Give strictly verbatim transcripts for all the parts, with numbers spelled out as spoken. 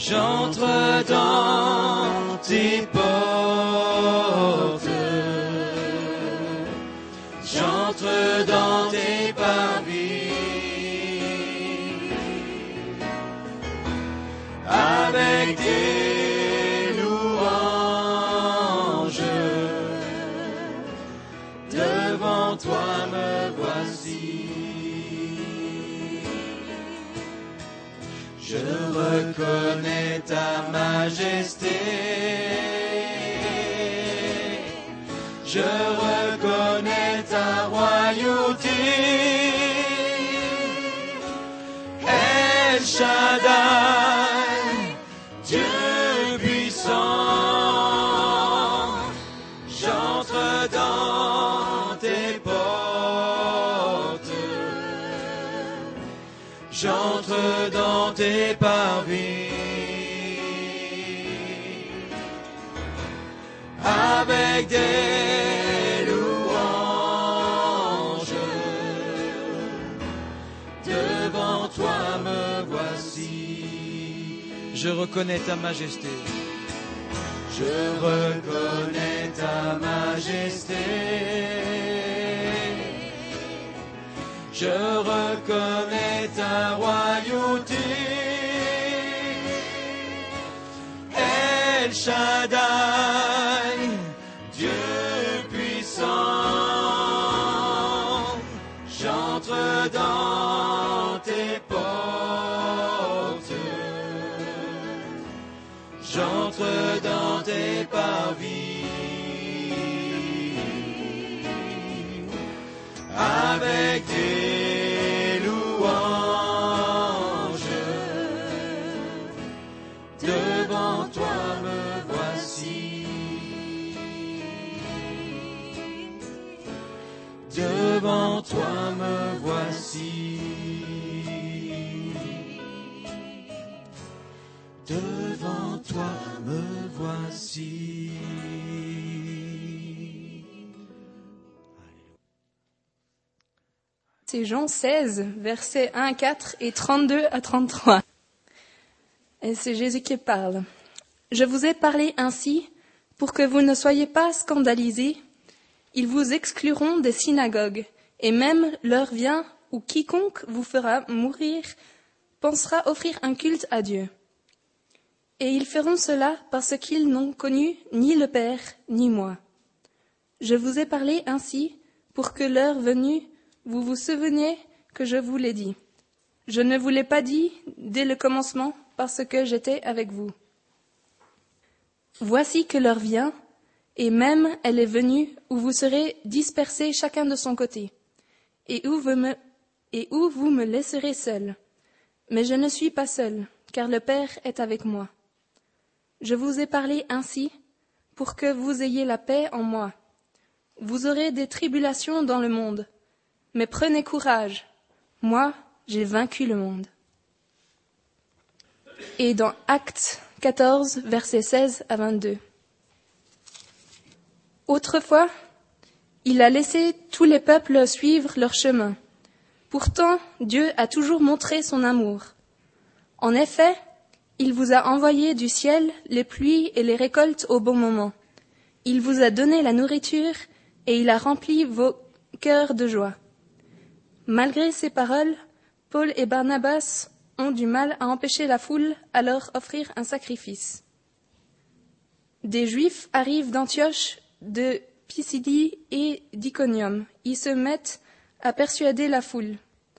J'entre dans tes portes, j'entre dans tes parvis, avec des louanges, devant toi me voici. Je reconnais ta majesté, je reconnais ta royauté, El Shaddai, Dieu puissant, j'entre dans tes portes, j'entre dans tes parvis, avec des louanges, devant toi me voici. Je reconnais ta majesté, je reconnais ta majesté, je reconnais ta royauté, El Shaddai, Dieu puissant, j'entre dans tes portes, j'entre dans tes parvis, avec des louanges, devant toi me voici, devant toi me voici, devant toi me voici. C'est Jean seize, versets un à quatre et trente-deux à trente-trois. Et c'est Jésus qui parle. Je vous ai parlé ainsi pour que vous ne soyez pas scandalisés. Ils vous excluront des synagogues, et même l'heure vient où quiconque vous fera mourir pensera offrir un culte à Dieu. Et ils feront cela parce qu'ils n'ont connu ni le Père ni moi. Je vous ai parlé ainsi pour que l'heure venue, vous vous souveniez que je vous l'ai dit. Je ne vous l'ai pas dit dès le commencement parce que j'étais avec vous. Voici que l'heure vient, et même elle est venue, où vous serez dispersés chacun de son côté, et où vous me, et où vous me laisserez seul. Mais je ne suis pas seul, car le Père est avec moi. Je vous ai parlé ainsi pour que vous ayez la paix en moi. Vous aurez des tribulations dans le monde, mais prenez courage, moi j'ai vaincu le monde. Et dans Actes quatorze, versets seize à vingt-deux. Autrefois, il a laissé tous les peuples suivre leur chemin. Pourtant, Dieu a toujours montré son amour. En effet, il vous a envoyé du ciel les pluies et les récoltes au bon moment. Il vous a donné la nourriture et il a rempli vos cœurs de joie. Malgré ces paroles, Paul et Barnabas ont du mal à empêcher la foule à leur offrir un sacrifice. Des Juifs arrivent d'Antioche, de Pisidie et d'Iconium. Ils se mettent à persuader la foule.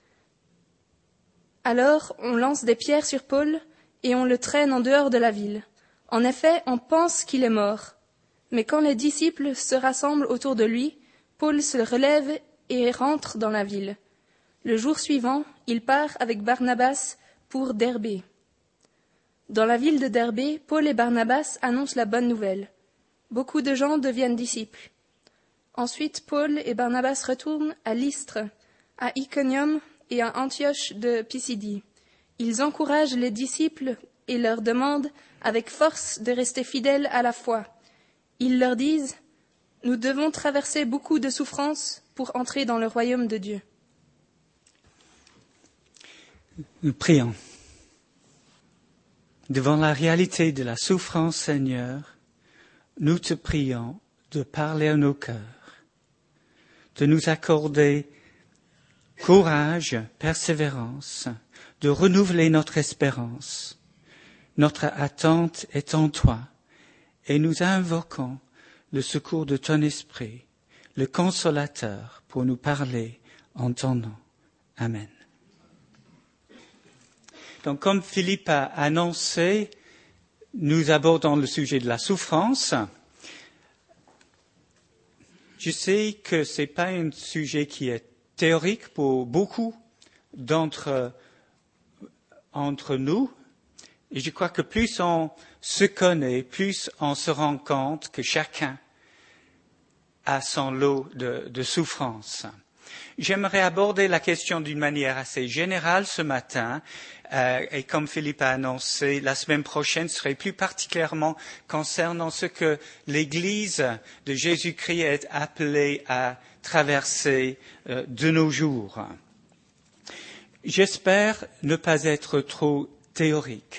Alors on lance des pierres sur Paul et on le traîne en dehors de la ville. En effet, on pense qu'il est mort. Mais quand les disciples se rassemblent autour de lui, Paul se relève et rentre dans la ville. Le jour suivant, il part avec Barnabas pour Derbé. Dans la ville de Derbé, Paul et Barnabas annoncent la bonne nouvelle. Beaucoup de gens deviennent disciples. Ensuite, Paul et Barnabas retournent à Lystre, à Iconium et à Antioche de Pisidie. Ils encouragent les disciples et leur demandent avec force de rester fidèles à la foi. Ils leur disent « Nous devons traverser beaucoup de souffrances pour entrer dans le royaume de Dieu. » Nous prions. devant la réalité de la souffrance, Seigneur, nous te prions de parler à nos cœurs, de nous accorder courage, persévérance, de renouveler notre espérance. Notre attente est en toi et nous invoquons le secours de ton esprit, le consolateur, pour nous parler en ton nom. Amen. Donc, comme Philippe a annoncé, nous abordons le sujet de la souffrance. Je sais que ce n'est pas un sujet qui est théorique pour beaucoup d'entre entre nous. Et je crois que plus on se connaît, plus on se rend compte que chacun a son lot de, de souffrance. J'aimerais aborder la question d'une manière assez générale ce matin, euh, et comme Philippe a annoncé, la semaine prochaine serait plus particulièrement concernant ce que l'Église de Jésus-Christ est appelée à traverser euh, de nos jours. J'espère ne pas être trop théorique.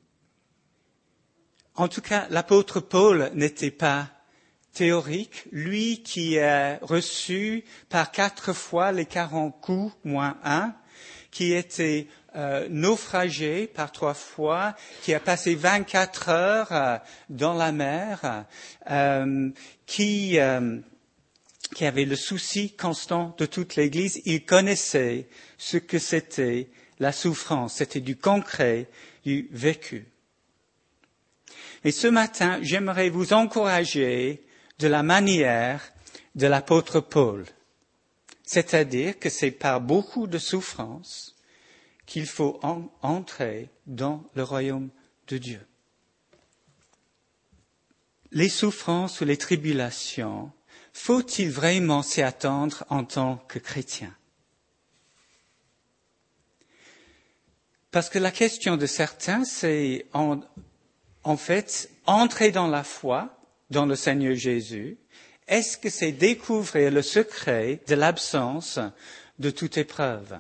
En tout cas, l'apôtre Paul n'était pas théorique, lui qui a reçu par quatre fois les quarante coups moins un, qui était euh, naufragé par trois fois, qui a passé vingt-quatre heures euh, dans la mer, euh, qui, euh, qui avait le souci constant de toute l'Église. Il connaissait ce que c'était la souffrance, c'était du concret, du vécu. Et ce matin, j'aimerais vous encourager de la manière de l'apôtre Paul. C'est-à-dire que c'est par beaucoup de souffrance qu'il faut en- entrer dans le royaume de Dieu. Les souffrances ou les tribulations, faut-il vraiment s'y attendre en tant que chrétien? Parce que la question de certains, c'est en, en fait entrer dans la foi, dans le Seigneur Jésus. Est-ce que c'est découvrir le secret de l'absence de toute épreuve?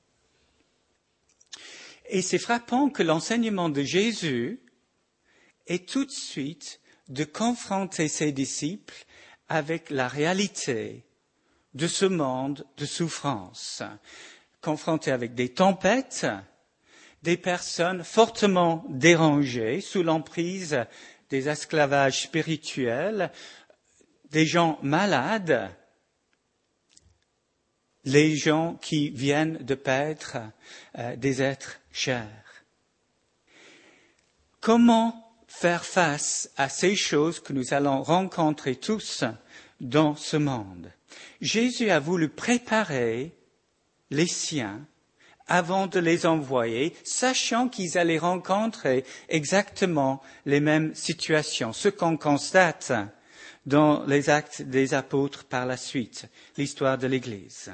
Et c'est frappant que l'enseignement de Jésus est tout de suite de confronter ses disciples avec la réalité de ce monde de souffrance, confrontés avec des tempêtes, des personnes fortement dérangées sous l'emprise des esclavages spirituels, des gens malades, les gens qui viennent de perdre euh, des êtres chers. Comment faire face à ces choses que nous allons rencontrer tous dans ce monde? Jésus a voulu préparer les siens avant de les envoyer, sachant qu'ils allaient rencontrer exactement les mêmes situations, ce qu'on constate dans les actes des apôtres par la suite, l'histoire de l'Église.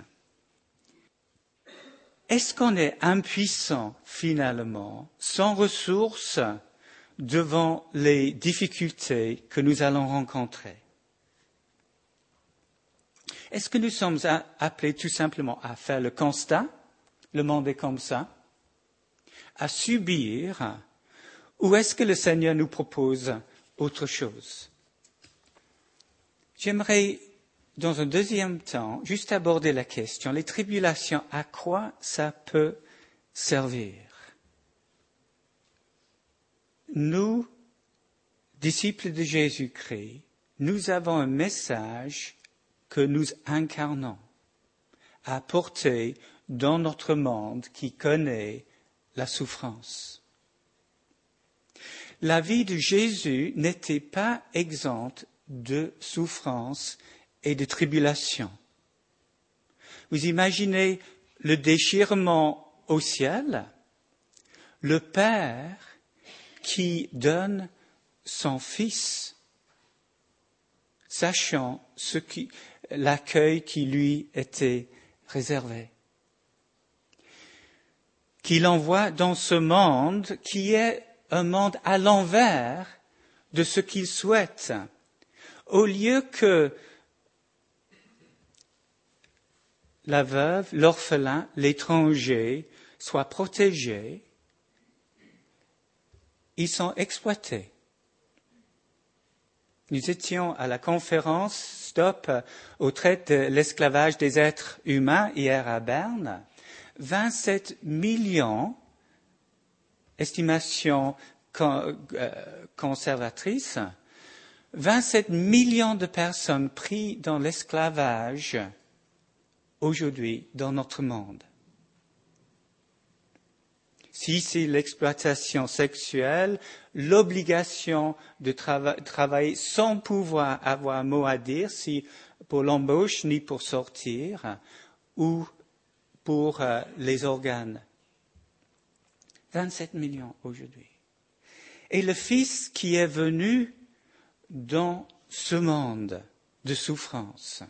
Est-ce qu'on est impuissant finalement, sans ressources, devant les difficultés que nous allons rencontrer? Est-ce que nous sommes appelés tout simplement à faire le constat? Le monde est comme ça, à subir, ou est-ce que le Seigneur nous propose autre chose? J'aimerais, dans un deuxième temps, juste aborder la question, les tribulations, à quoi ça peut servir? Nous, disciples de Jésus-Christ, nous avons un message que nous incarnons à apporter dans notre monde qui connaît la souffrance. La vie de Jésus n'était pas exempte de souffrance et de tribulation. Vous imaginez le déchirement au ciel, le Père qui donne son Fils, sachant ce qui, l'accueil qui lui était réservé, qu'il envoie dans ce monde qui est un monde à l'envers de ce qu'il souhaite. Au lieu que la veuve, l'orphelin, l'étranger soient protégés, ils sont exploités. Nous étions à la conférence Stop au traite de l'esclavage des êtres humains hier à Berne. vingt-sept millions, estimation con, euh, conservatrice, vingt-sept millions de personnes prises dans l'esclavage aujourd'hui dans notre monde. Si c'est l'exploitation sexuelle, l'obligation de trava- travailler sans pouvoir avoir un mot à dire, si pour l'embauche ni pour sortir, ou pour euh, les organes. vingt-sept millions aujourd'hui. Et le Fils qui est venu dans ce monde de souffrance.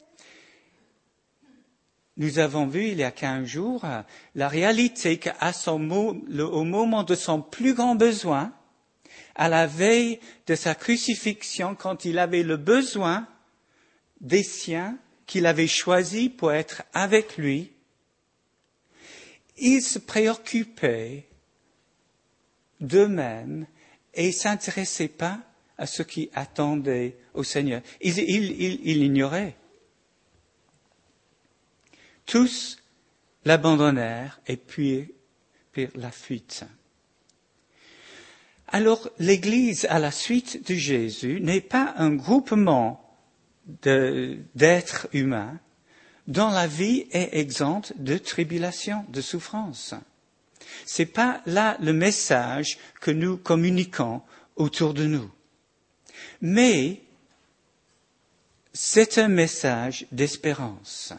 Nous avons vu il y a quinze jours la réalité qu'à son mo- le, au moment de son plus grand besoin, à la veille de sa crucifixion, quand il avait le besoin des siens qu'il avait choisis pour être avec lui, il se préoccupait d'eux-mêmes et s'intéressait pas à ce qui attendait au Seigneur. Il, il, il, il ignorait. Tous l'abandonnèrent et puis prirent la fuite. Alors, l'Église, à la suite de Jésus, n'est pas un groupement de, d'êtres humains dont la vie est exempte de tribulation, de souffrance. C'est pas là le message que nous communiquons autour de nous. Mais c'est un message d'espérance.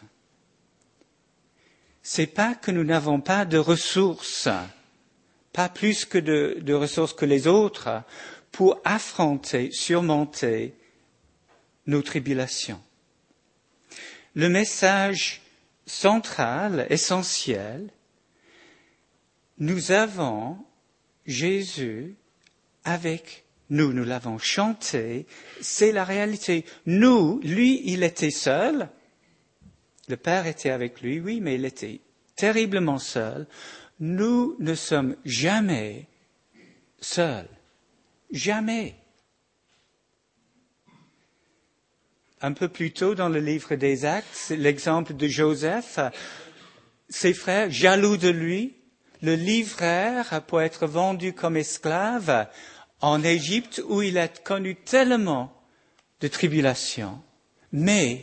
C'est pas que nous n'avons pas de ressources, pas plus que de, de ressources que les autres, pour affronter, surmonter nos tribulations. Le message central, essentiel, nous avons Jésus avec nous, nous l'avons chanté, c'est la réalité. Nous, lui, il était seul. Le Père était avec lui, oui, mais il était terriblement seul. Nous ne sommes jamais seuls. Jamais. Un peu plus tôt dans le livre des Actes, c'est l'exemple de Joseph. Ses frères, jaloux de lui, le livrèrent pour être vendu comme esclave en Égypte où il a connu tellement de tribulations. Mais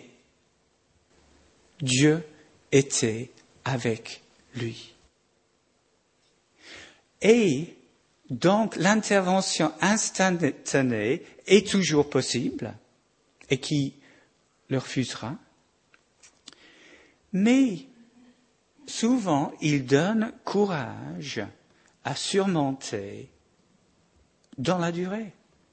Dieu était avec lui. Et donc l'intervention instantanée est toujours possible et qui le refusera. Mais souvent, il donne courage à surmonter dans la durée.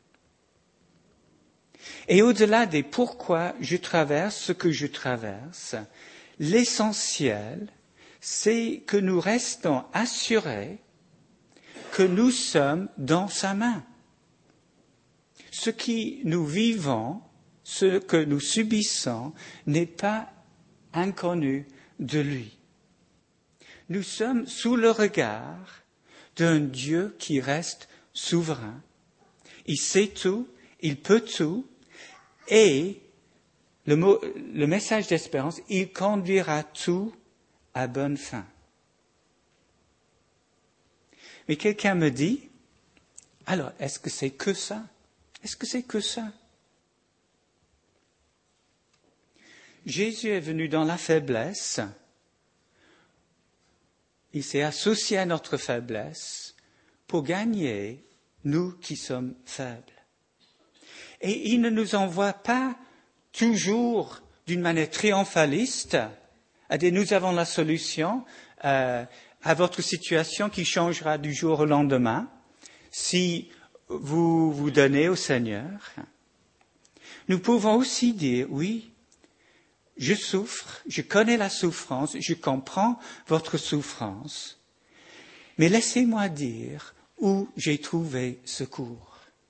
Et au-delà des pourquoi je traverse ce que je traverse, l'essentiel, c'est que nous restons assurés que nous sommes dans sa main. Ce qui nous vivons, ce que nous subissons, n'est pas inconnu de lui. Nous sommes sous le regard d'un Dieu qui reste souverain. Il sait tout, il peut tout, et le, mot, le message d'espérance, il conduira tout à bonne fin. Mais quelqu'un me dit, alors, est-ce que c'est que ça? Est-ce que c'est que ça? Jésus est venu dans la faiblesse. Il s'est associé à notre faiblesse pour gagner nous qui sommes faibles. Et il ne nous envoie pas toujours d'une manière triomphaliste, à dire nous avons la solution euh, à votre situation qui changera du jour au lendemain si vous vous donnez au Seigneur. Nous pouvons aussi dire, oui, je souffre, je connais la souffrance, je comprends votre souffrance, mais laissez-moi dire où j'ai trouvé secours.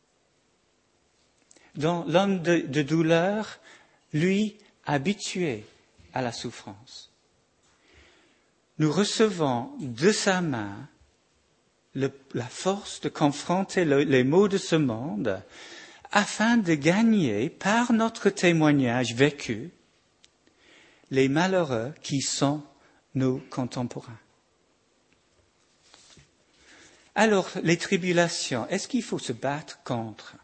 Dans l'homme de, de douleur, lui, habitué à la souffrance. Nous recevons de sa main le, la force de confronter le, les maux de ce monde afin de gagner, par notre témoignage vécu, les malheureux qui sont nos contemporains. Alors, les tribulations, est-ce qu'il faut se battre contre?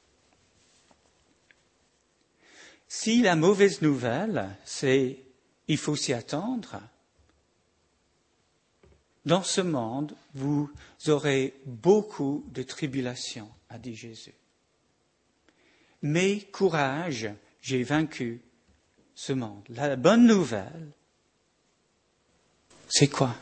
Si la mauvaise nouvelle, c'est il faut s'y attendre, dans ce monde, vous aurez beaucoup de tribulations, a dit Jésus. Mais courage, j'ai vaincu ce monde. La bonne nouvelle, c'est quoi?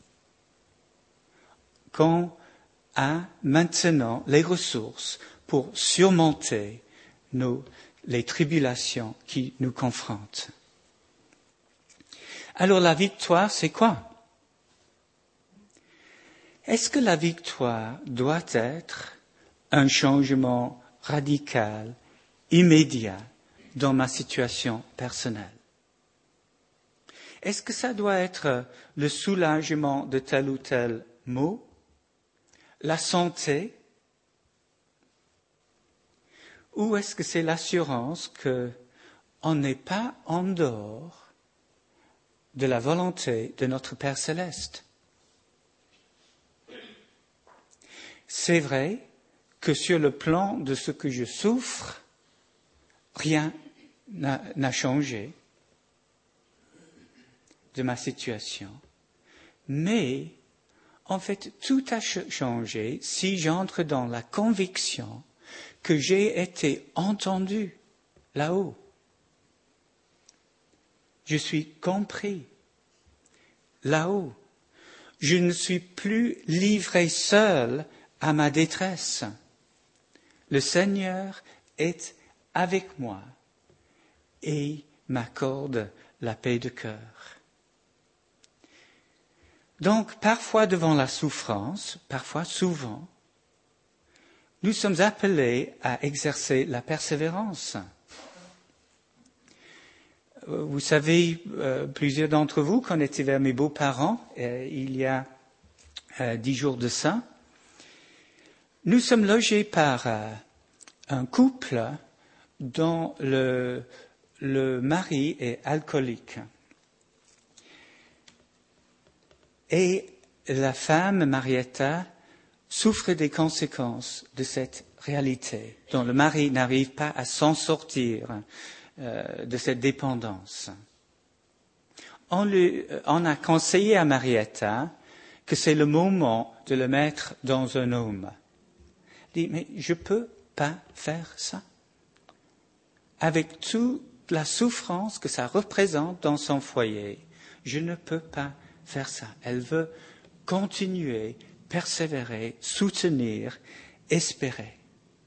Qu'on a maintenant les ressources pour surmonter nos, les tribulations qui nous confrontent. Alors la victoire, c'est quoi? Est-ce que la victoire doit être un changement radical, immédiat dans ma situation personnelle? Est-ce que ça doit être le soulagement de tel ou tel mot, la santé, ou est-ce que c'est l'assurance qu'on n'est pas en dehors de la volonté de notre Père céleste? C'est vrai que sur le plan de ce que je souffre, rien n'a, n'a changé de ma situation. Mais, en fait, tout a changé si j'entre dans la conviction que j'ai été entendu là-haut. Je suis compris là-haut. Je ne suis plus livré seul à ma détresse. Le Seigneur est avec moi et m'accorde la paix de cœur. Donc, parfois devant la souffrance, parfois souvent, nous sommes appelés à exercer la persévérance. Vous savez, euh, plusieurs d'entre vous, quand on était vers mes beaux-parents, euh, il y a euh, dix jours de ça, nous sommes logés par euh, un couple dont le, le mari est alcoolique. Et la femme, Marietta, souffre des conséquences de cette réalité, dont le mari n'arrive pas à s'en sortir euh, de cette dépendance. On, lui, on a conseillé à Marietta que c'est le moment de le mettre dans un homme. Il dit, mais je ne peux pas faire ça. Avec toute la souffrance que ça représente dans son foyer, je ne peux pas faire ça. Elle veut continuer, persévérer, soutenir, espérer.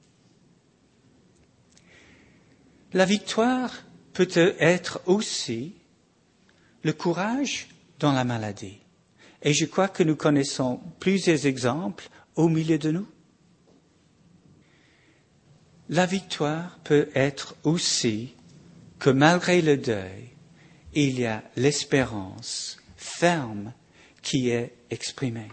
La victoire peut être aussi le courage dans la maladie. Et je crois que nous connaissons plusieurs exemples au milieu de nous. La victoire peut être aussi que malgré le deuil, il y a l'espérance ferme qui est exprimée.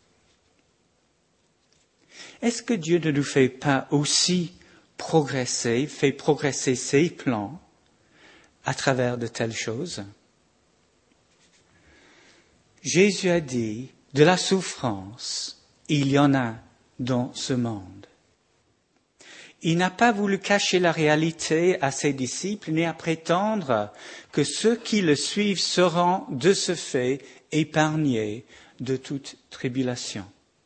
Est-ce que Dieu ne nous fait pas aussi progresser, fait progresser ses plans à travers de telles choses? Jésus a dit, de la souffrance, il y en a dans ce monde. Il n'a pas voulu cacher la réalité à ses disciples, ni à prétendre que ceux qui le suivent seront de ce fait épargnés de toute tribulation.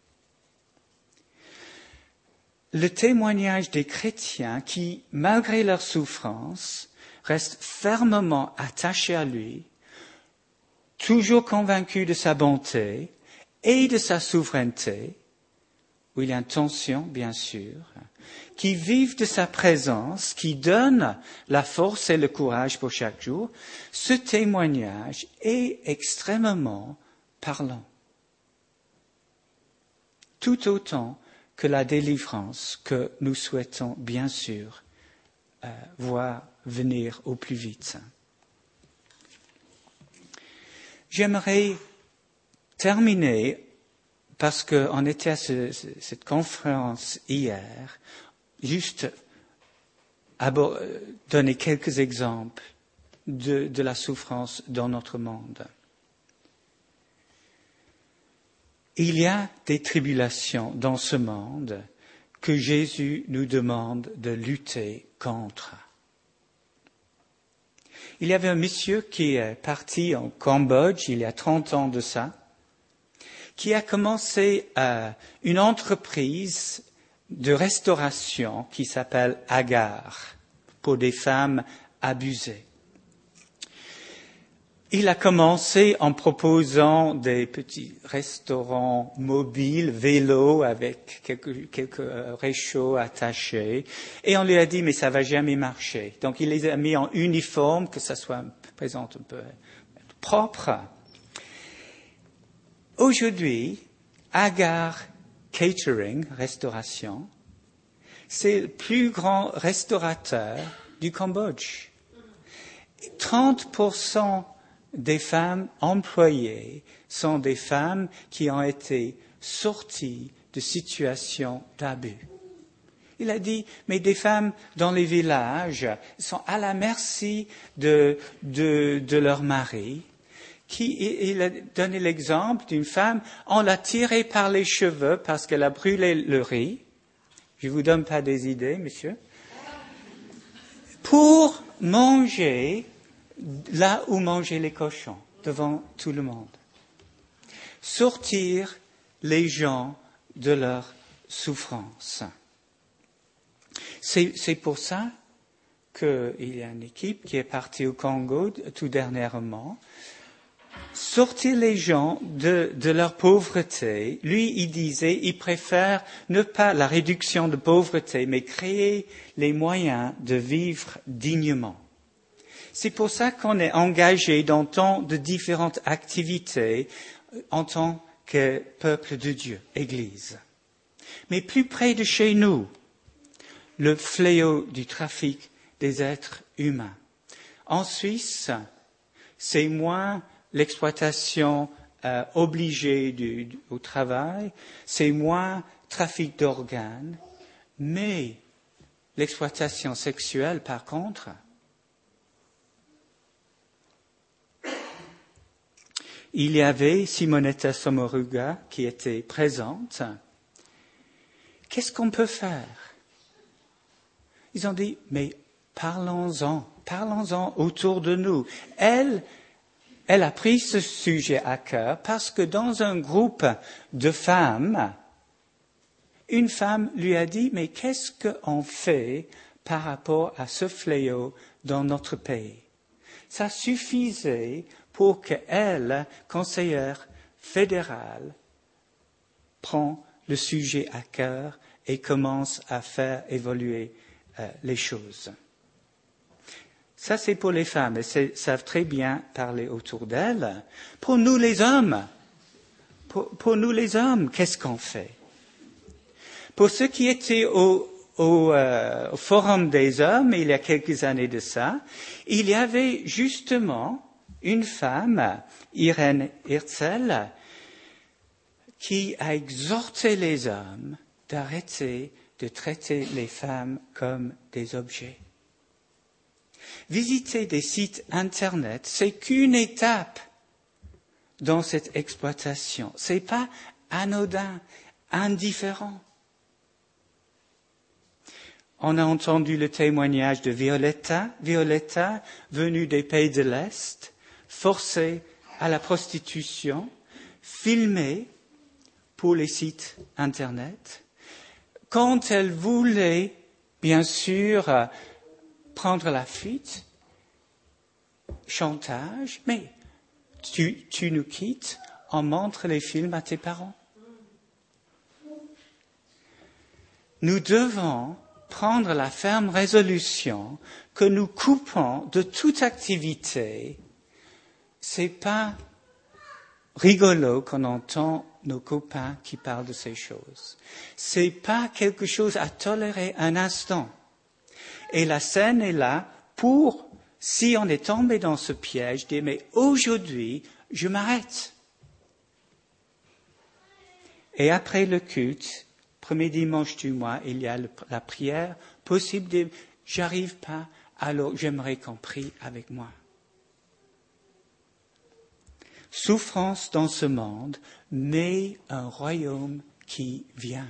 Le témoignage des chrétiens qui, malgré leur souffrance, restent fermement attachés à lui, toujours convaincus de sa bonté et de sa souveraineté, où il y a une tension, bien sûr, qui vivent de sa présence, qui donnent la force et le courage pour chaque jour, ce témoignage est extrêmement parlant. Tout autant que la délivrance que nous souhaitons bien sûr euh, voir venir au plus vite. J'aimerais terminer parce qu'on était à ce, cette conférence hier, juste abord, donner quelques exemples de, de la souffrance dans notre monde. Il y a des tribulations dans ce monde que Jésus nous demande de lutter contre. Il y avait un monsieur qui est parti en Cambodge il y a trente ans de ça, qui a commencé euh, une entreprise de restauration qui s'appelle Agar, pour des femmes abusées. Il a commencé en proposant des petits restaurants mobiles, vélos, avec quelques, quelques réchauds attachés. Et on lui a dit, mais ça va jamais marcher. Donc il les a mis en uniforme, que ça soit présente un peu propre. Aujourd'hui, Agar Catering, restauration, c'est le plus grand restaurateur du Cambodge. trente pour cent des femmes employées sont des femmes qui ont été sorties de situations d'abus. Il a dit, mais des femmes dans les villages sont à la merci de, de, de leur mari. Qui, il a donné l'exemple d'une femme, on l'a tirée par les cheveux parce qu'elle a brûlé le riz. Je ne vous donne pas des idées, monsieur. Pour manger là où mangeaient les cochons, devant tout le monde. Sortir les gens de leur souffrance. C'est, c'est pour ça qu'il y a une équipe qui est partie au Congo tout dernièrement. Sortir les gens de, de leur pauvreté. Lui, il disait, il préfère ne pas la réduction de pauvreté, mais créer les moyens de vivre dignement. C'est pour ça qu'on est engagé dans tant de différentes activités en tant que peuple de Dieu, Église. Mais plus près de chez nous, le fléau du trafic des êtres humains. En Suisse, c'est moins l'exploitation euh, obligée du, du, au travail, c'est moins trafic d'organes, mais l'exploitation sexuelle, par contre, il y avait Simonetta Sommaruga qui était présente. Qu'est-ce qu'on peut faire? Ils ont dit, mais parlons-en, parlons-en autour de nous. Elle, elle a pris ce sujet à cœur parce que dans un groupe de femmes, une femme lui a dit, mais qu'est-ce qu'on fait par rapport à ce fléau dans notre pays? Ça suffisait pour qu'elle, conseillère fédérale, prend le sujet à cœur et commence à faire évoluer euh, les choses. Ça, c'est pour les femmes, elles savent très bien parler autour d'elles. Pour nous, les hommes, pour, pour nous, les hommes, qu'est-ce qu'on fait? Pour ceux qui étaient au, au, euh, au Forum des hommes, il y a quelques années de ça, il y avait justement une femme, Irène Herzl, qui a exhorté les hommes d'arrêter de traiter les femmes comme des objets. Visiter des sites Internet, c'est qu'une étape dans cette exploitation. C'est pas anodin, indifférent. On a entendu le témoignage de Violetta, Violetta, venue des pays de l'Est, forcée à la prostitution, filmée pour les sites Internet. Quand elle voulait, bien sûr, prendre la fuite, chantage, mais tu, tu nous quittes, on montre les films à tes parents. Nous devons prendre la ferme résolution que nous coupons de toute activité. C'est pas rigolo qu'on entend nos copains qui parlent de ces choses. C'est pas quelque chose à tolérer un instant. Et la scène est là pour, si on est tombé dans ce piège, dire, mais aujourd'hui, je m'arrête. Et après le culte, premier dimanche du mois, il y a le, la prière possible de « j'arrive pas, alors j'aimerais qu'on prie avec moi ». Souffrance dans ce monde, mais un royaume qui vient.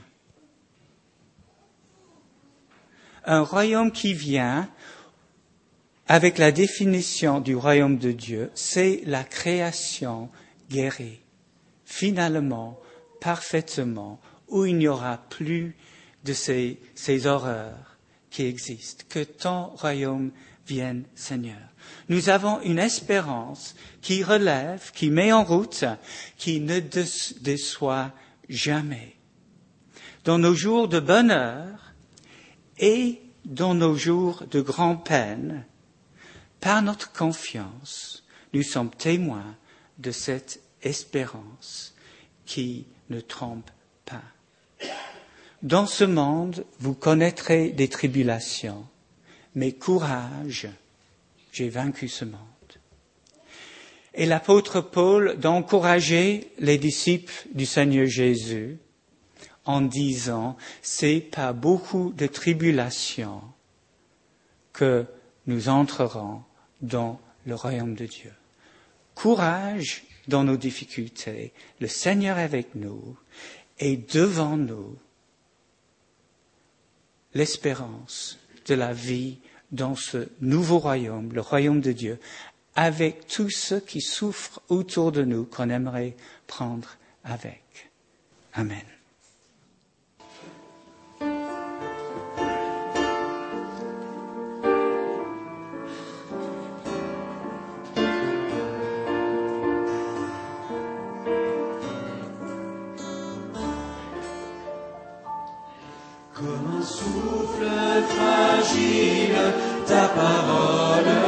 Un royaume qui vient, avec la définition du royaume de Dieu, c'est la création guérie, finalement, parfaitement, où il n'y aura plus de ces, ces horreurs qui existent. Que ton royaume vienne, Seigneur. Nous avons une espérance qui relève, qui met en route, qui ne déçoit jamais. Dans nos jours de bonheur et dans nos jours de grande peine, par notre confiance, nous sommes témoins de cette espérance qui ne trompe pas. Dans ce monde, vous connaîtrez des tribulations, mais courage, j'ai vaincu ce monde. Et l'apôtre Paul d'encourager les disciples du Seigneur Jésus en disant, c'est par beaucoup de tribulations que nous entrerons dans le royaume de Dieu. Courage dans nos difficultés, le Seigneur est avec nous et devant nous l'espérance de la vie dans ce nouveau royaume, le royaume de Dieu, avec tous ceux qui souffrent autour de nous qu'on aimerait prendre avec. Amen. Comme un souffle fragile, ta parole